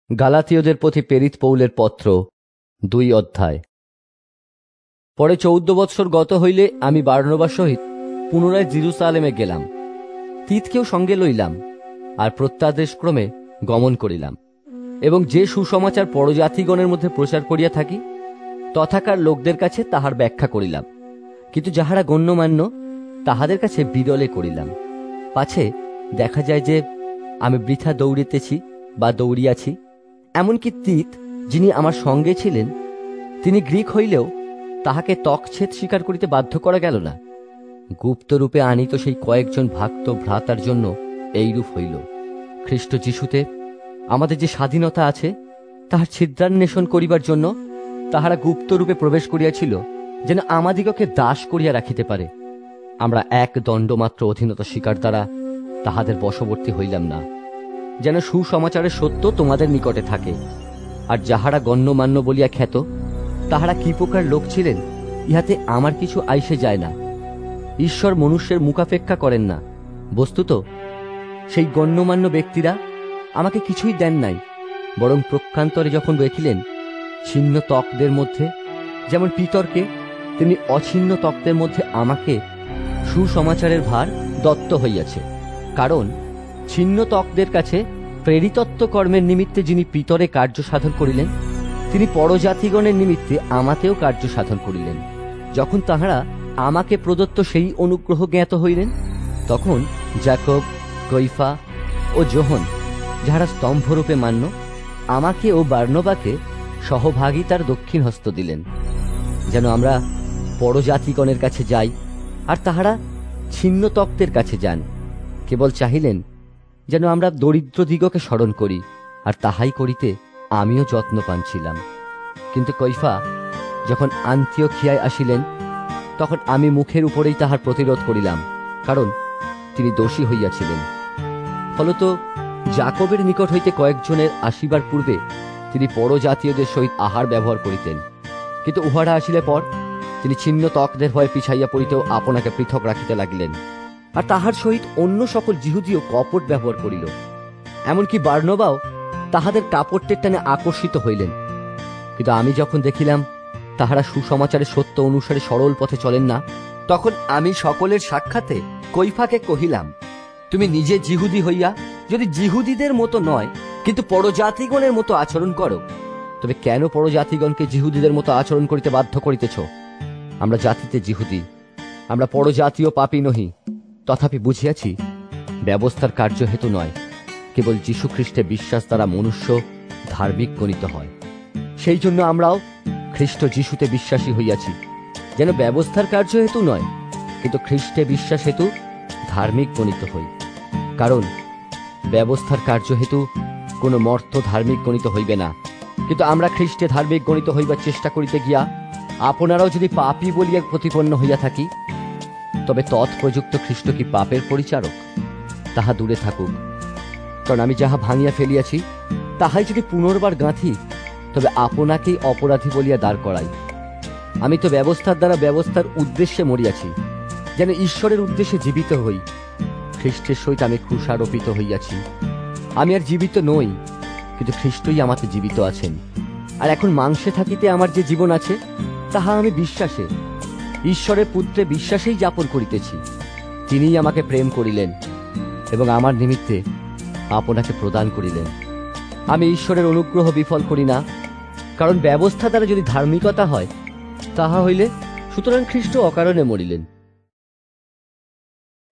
গালাতীয়দের প্রতি প্রেরিত পৌলের পত্র 2 অধ্যায়। পরে 14 বৎসর গত হইলে আমি বারনবার সহিত পুনরায় জেরুজালেমে গেলাম, তিতকেও সঙ্গে লইলাম, আর প্রত্যাদেশক্রমে গমন করিলাম, এবং যে সুসমাচার পরজাতিগণের মধ্যে প্রচার করিয়া থাকি তথাকার লোকদের কাছে তাহার ব্যাখ্যা করিলাম, কিন্তু যাহারা গণ্যমান্য তাহাদের কাছে বিরলে করিলাম, পাছে দেখা যায় যে আমি বৃথা দৌড়িতেছি বা দৌড়িয়াছি। এমনকি তিত, যিনি আমার সঙ্গে ছিলেন, তিনি গ্রীক হইলেও তাহাকে তকছেদ স্বীকার করিতে বাধ্য করা গেল না। গুপ্তরূপে আনিত সেই কয়েকজন ভক্ত ভ্রাতার জন্য এইরূপ হইল। খ্রিস্ট যিশুতে আমাদের যে স্বাধীনতা আছে তাহার ছিদ্রান্বেষণ করিবার জন্য তাহারা গুপ্তরূপে প্রবেশ করিয়াছিল, যেন আমাদিগকে দাস করিয়া রাখিতে পারে। আমরা এক দণ্ডমাত্র অধীনতা স্বীকার দ্বারা তাহাদের বশবর্তী হইলাম না, যেন সুসমাচারের সত্য তোমাদের নিকটে থাকে। আর যাহারা গণ্যমান্য বলিয়া খ্যাত, তাহারা কি প্রকার লোক ছিলেন ইহাতে আমার কিছু আইসে যায় না। ঈশ্বর মনুষ্যের মুখাপেক্ষা করেন না। বস্তুত সেই গণ্যমান্য ব্যক্তিরা আমাকে কিছুই দেন নাই, বরং প্রক্ষান্তরে যখন দেখিলেন ছিন্ন তক্তদের মধ্যে যেমন পিতরকে, তেমনি অছিন্ন তক্তের মধ্যে আমাকে সুসমাচারের ভার দত্ত হইয়াছে। কারণ ছিন্ন তক্তদের কাছে প্রেরিতত্ব কর্মের নিমিত্তে যিনি পিতরে কার্য সাধন করিলেন, তিনি পরজাতিগণের নিমিত্তে আমাতেও কার্য সাধন করিলেন। যখন তাহারা আমাকে প্রদত্ত সেই অনুগ্রহ জ্ঞাত হইলেন, তখন যাকব, কৈফা ও যোহন, যাহারা স্তম্ভরূপে মান্য, আমাকে ও বার্নবাকে সহভাগিতার দক্ষিণ হস্ত দিলেন, যেন আমরা পরজাতিগণের কাছে যাই, আর তাহারা ছিন্ন তক্তের কাছে যান। কেবল চাহিলেন যেন আমরা দরিদ্রদিগকে স্মরণ করি, আর তাহাই করিতে আমিও যত্নপান ছিলাম। কিন্তু কৈফা যখন আন্তিওখিয়ায় আসিলেন, তখন আমি মুখের উপরেই তাহার প্রতিরোধ করিলাম, কারণ তিনি দোষী হইয়াছিলেন। ফলত যাকবের নিকট হইতে কয়েকজনের আসিবার পূর্বে তিনি পরজাতীয়দের সহিত আহার ব্যবহার করিতেন, কিন্তু উহারা আসিলে পর তিনি ছিন্ন তক্তদের ভয়ে পিছাইয়া পড়িতেও আপনাকে পৃথক রাখিতে লাগিলেন। আর তাহার সহিত অন্য সকল যিহুদীও কপট ব্যবহার করিল। এমনকি বার্নবাও তাহাদের কাপট্যের টানে আকর্ষিত হইলেন। কিন্তু আমি যখন দেখিলাম তাহারা সুসমাচারের সত্য অনুসারে সরল পথে চলেন না, তখন আমি সকলের সাক্ষাতে কৈফাকে কহিলাম, তুমি নিজে যিহুদী হইয়া যদি যিহুদীদের মতো নয় কিন্তু পরজাতিগণের মতো আচরণ করো, তবে কেন পরজাতিগণকে যিহুদীদের মতো আচরণ করিতে বাধ্য করিতেছ? আমরা জাতিতে যিহুদী, আমরা পরজাতীয় পাপী নহি। তথাপি বুঝিয়াছি, ব্যবস্থার কার্য হেতু নয়, কেবল যীশু খ্রিস্টে বিশ্বাস দ্বারা মনুষ্য ধার্মিক গণিত হয়। সেই জন্য আমরাও খ্রিস্ট যিশুতে বিশ্বাসী হইয়াছি, যেন ব্যবস্থার কার্য হেতু নয়, কিন্তু খ্রিস্টে বিশ্বাস হেতু ধার্মিক গণিত হই। কারণ ব্যবস্থার কার্য হেতু কোন মর্ত ধার্মিক গণিত হইবে না, কিন্তু আমরা খ্রিস্টে ধার্মিক গণিত হইবার চেষ্টা করিতে গিয়া আপনারাও যদি পাপী বলিয়া প্রতিপন্ন হইয়া থাকি, তবে তৎপ্রযুক্ত খ্রিস্ট কি পাপের পরিচারক? তাহা দূরে থাকুক। কারণ আমি যাহা ভাঙিয়া ফেলিয়াছি তাহাই যদি পুনর্বার গাঁথি, তবে আপনাকেই অপরাধী বলিয়া দাঁড় করাই। আমি তো ব্যবস্থার দ্বারা ব্যবস্থার উদ্দেশ্যে মরিয়াছি, যেন ঈশ্বরের উদ্দেশ্যে জীবিত হই। খ্রিস্টের সহিত আমি ক্রুশারোপিত হইয়াছি। আমি আর জীবিত নই, কিন্তু খ্রিস্টই আমাতে জীবিত আছেন। আর এখন মাংসে থাকিতে আমার যে জীবন আছে, তাহা আমি বিশ্বাসে, ঈশ্বরের পুত্রে বিশ্বাসেই যাপন করিতেছি। তিনিই আমাকে প্রেম করিলেন এবং আমার নিমিত্তে আপনাকে প্রদান করিলেন। আমি ঈশ্বরের অনুগ্রহ বিফল করি না, কারণ ব্যবস্থা দ্বারা যদি ধার্মিকতা হয়, তাহা হইলে সুতরাং খ্রিস্ট অকারণে মরিলেন।